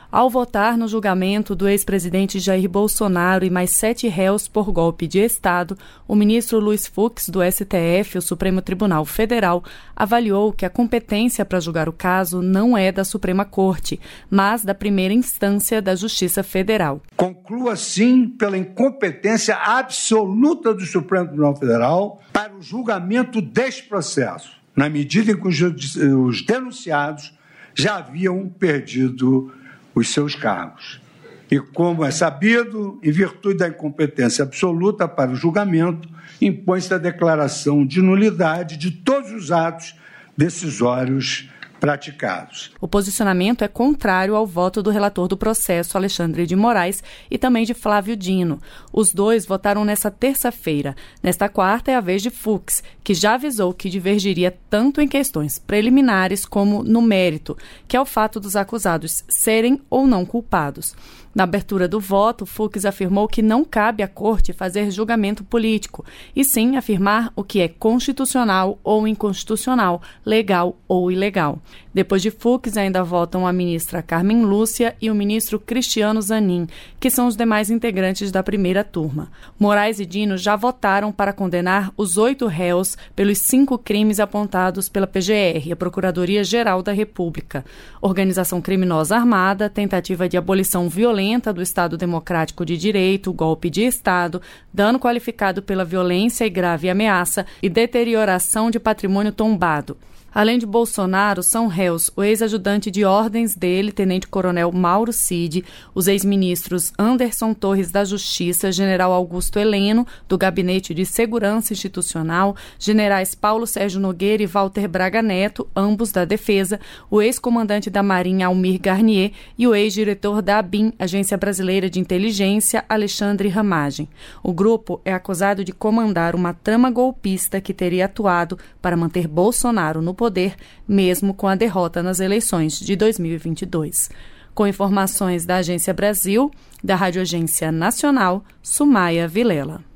Ao votar no julgamento do ex-presidente Jair Bolsonaro e mais 7 réus por golpe de Estado, o ministro Luiz Fux, do STF, o Supremo Tribunal Federal, avaliou que a competência para julgar o caso não é da Suprema Corte, mas da primeira instância da Justiça Federal. Concluo assim pela incompetência absoluta do Supremo Tribunal Federal para o julgamento deste processo, na medida em que os denunciados já haviam perdido os seus cargos. E, como é sabido, em virtude da incompetência absoluta para o julgamento, impõe-se a declaração de nulidade de todos os atos decisórios praticados. O posicionamento é contrário ao voto do relator do processo, Alexandre de Moraes, e também de Flávio Dino. Os dois votaram nesta terça-feira. Nesta quarta é a vez de Fux, que já avisou que divergiria tanto em questões preliminares como no mérito, que é o fato dos acusados serem ou não culpados. Na abertura do voto, Fux afirmou que não cabe à Corte fazer julgamento político, e sim afirmar o que é constitucional ou inconstitucional, legal ou ilegal. Depois de Fux, ainda votam a ministra Carmen Lúcia e o ministro Cristiano Zanin, que são os demais integrantes da primeira turma. Moraes e Dino já votaram para condenar os 8 réus pelos 5 crimes apontados pela PGR, a Procuradoria-Geral da República: organização criminosa armada, tentativa de abolição violenta do Estado Democrático de Direito, golpe de Estado, dano qualificado pela violência e grave ameaça e deterioração de patrimônio tombado. Além de Bolsonaro, são réus o ex-ajudante de ordens dele, tenente-coronel Mauro Cid, os ex-ministros Anderson Torres da Justiça, general Augusto Heleno, do Gabinete de Segurança Institucional, generais Paulo Sérgio Nogueira e Walter Braga Neto, ambos da Defesa, o ex-comandante da Marinha Almir Garnier e o ex-diretor da ABIN, Agência Brasileira de Inteligência, Alexandre Ramagem. O grupo é acusado de comandar uma trama golpista que teria atuado para manter Bolsonaro no poder, mesmo com a derrota nas eleições de 2022. Com informações da Agência Brasil, da Rádio Agência Nacional, Sumaia Vilela.